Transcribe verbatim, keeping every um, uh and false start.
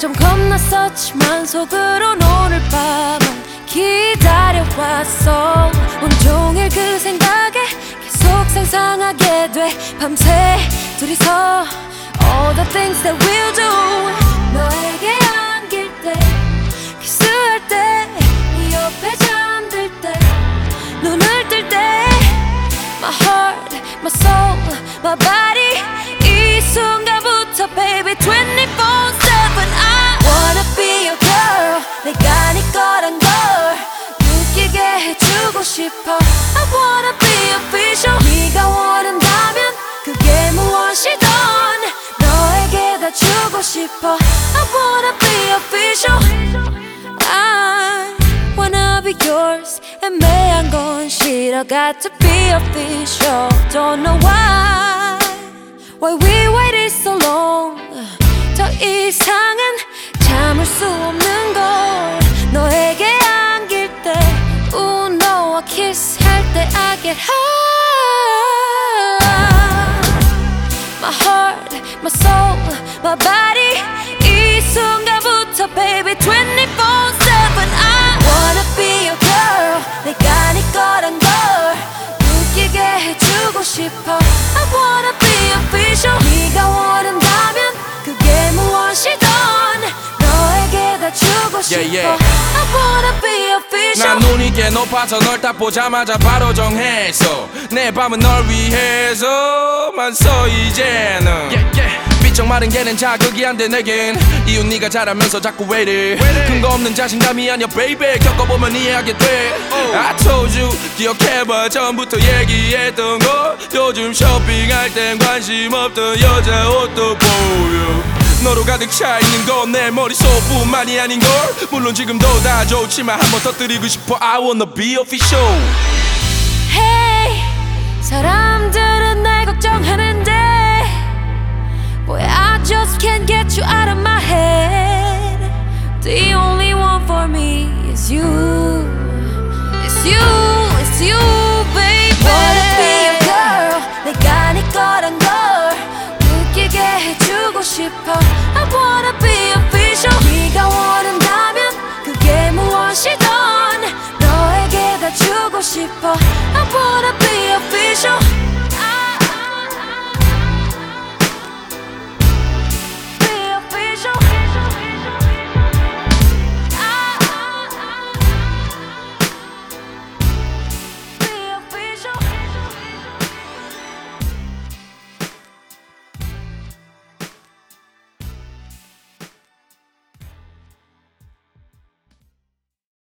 좀 겁났었지만 속으론 오늘 밤을 기다려왔어. 온종일 그 생각에 계속 상상하게 돼. 밤새 둘이서 all the things that we'll do. 너에게 안길 때, 키스할 때, 네 옆에 잠들 때, 눈을 뜰 때, my heart, my soul, my body. 이 순간부터 baby twenty-four seven I wanna be your girl. 내가 네 거란 걸 느끼게 해주고 싶어. I wanna be official. 네가 원한다면 그게 무엇이든 너에게 다 주고 싶어. I wanna be official. I wanna be yours. 애매한 건 싫어. Got to be official. Don't know why Why we waited so long. 더 이상은 참을 수 없는 걸. 너에게 안길 때, 우 너와 키스할 때 I get high. My heart, my soul, my body. 이 순간부터 baby twenty-four seven I wanna be your girl. 내가 네 거란 걸 느끼게 해주고 싶어. I wanna be official. 네가 원한다면 그게 무엇이든 너에게 다 주고 싶어. yeah, yeah. I wanna be official. 난 눈이 꽤 높아서 널 딱 보자마자 바로 정했어. 내 밤은 널 위해서만 써 이제는. yeah, yeah. 삐쩍 마른 걔는 자극이 안 돼 내겐. 이웃 네가 잘하면서 자꾸 왜 이래. 근거 없는 자신감이 아니야 baby. 겪어보면 이해하게 돼. oh. I told you 기억해봐 처음부터 얘기했던 거. 요즘 쇼핑할 땐 관심 없던 여자 옷도 보여. 너로 가득 차있는 건 내 머릿속뿐만이 아닌걸. 물론 지금도 다 좋지만 한 번 터뜨리고 싶어. I wanna be official. Hey, 사람들은 날 걱정하는데 Boy, I just can't get you out of my head. The only one for me is you. It's you, it's you, baby. Wanna be your girl. 내가 네 거란 걸 느끼게 해주고 싶어. I wanna be official. 네가 원한다면 그게 무엇이든 너에게 다 주고 싶어. I wanna be official.